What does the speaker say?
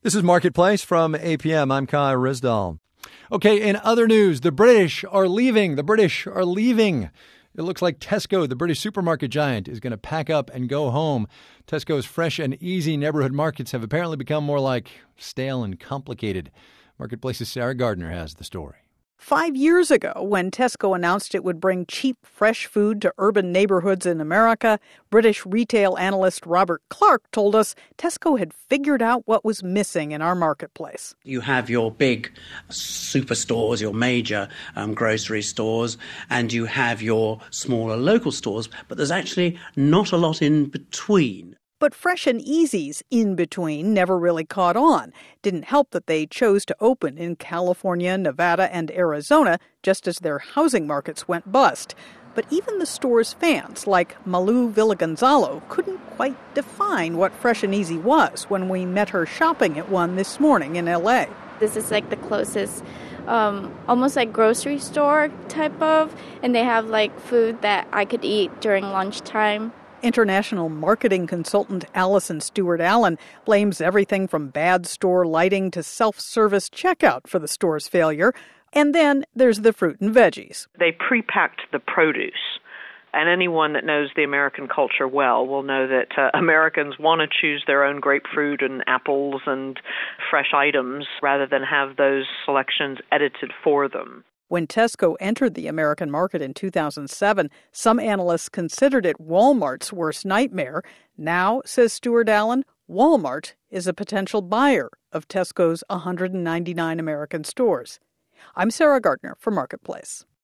This is Marketplace from APM. I'm Kai Risdall. Okay, in other news, the British are leaving. It looks like Tesco, the British supermarket giant, is going to pack up and go home. Tesco's fresh and easy neighborhood markets have apparently become more like stale and complicated. Marketplace's Sarah Gardner has the story. 5 years ago, when Tesco announced it would bring cheap, fresh food to urban neighborhoods in America, British retail analyst Robert Clark told us Tesco had figured out what was missing in our marketplace. You have your big superstores, your major grocery stores, and you have your smaller local stores, but there's actually not a lot in between. But Fresh and Easy's in between never really caught on. Didn't help that they chose to open in California, Nevada, and Arizona just as their housing markets went bust. But even the store's fans, like Malu Villagonzalo, couldn't quite define what Fresh and Easy was when we met her shopping at one this morning in L.A. This is like the closest, almost like grocery store type of, and they have like food that I could eat during lunchtime. International marketing consultant Allison Stewart-Allen blames everything from bad store lighting to self-service checkout for the store's failure. And then there's the fruit and veggies. They pre-packed the produce. And anyone that knows the American culture well will know that Americans want to choose their own grapefruit and apples and fresh items rather than have those selections edited for them. When Tesco entered the American market in 2007, some analysts considered it Walmart's worst nightmare. Now, says Stewart-Allen, Walmart is a potential buyer of Tesco's 199 American stores. I'm Sarah Gardner for Marketplace.